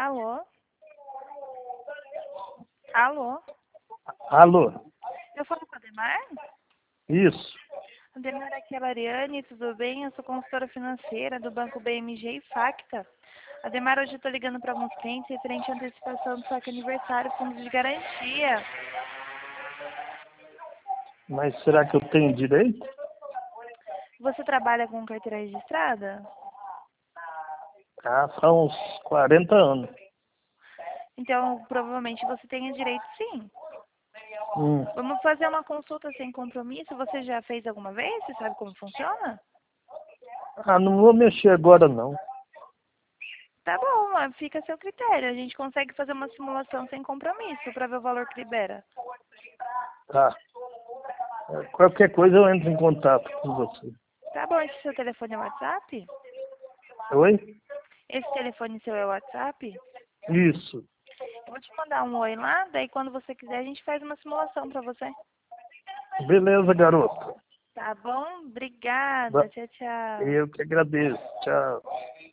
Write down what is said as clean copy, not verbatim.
Alô? Alô? Alô? Eu falo com a Ademar? Isso. Ademar, aqui é a Lariane, tudo bem? Eu sou consultora financeira do Banco BMG e Facta. Ademar, hoje eu estou ligando para alguns clientes referente à antecipação do saque aniversário, fundos de garantia. Mas será que eu tenho direito? Você trabalha com carteira registrada? Ah, há uns 40 anos. Então, provavelmente você tenha direito sim. Hum. Vamos fazer uma consulta sem compromisso. Você já fez alguma vez? Você sabe como funciona? Ah, não vou mexer agora não. Tá bom, fica a seu critério. A gente consegue fazer uma simulação sem compromisso para ver o valor que libera. Tá. Qualquer coisa eu entro em contato com você. Tá bom, esse seu telefone é WhatsApp? Oi? Esse telefone seu é WhatsApp? Isso. Eu vou te mandar um oi lá, daí quando você quiser a gente faz uma simulação para você. Beleza, garoto. Tá bom? Obrigada. Tchau, tchau. Eu que agradeço. Tchau.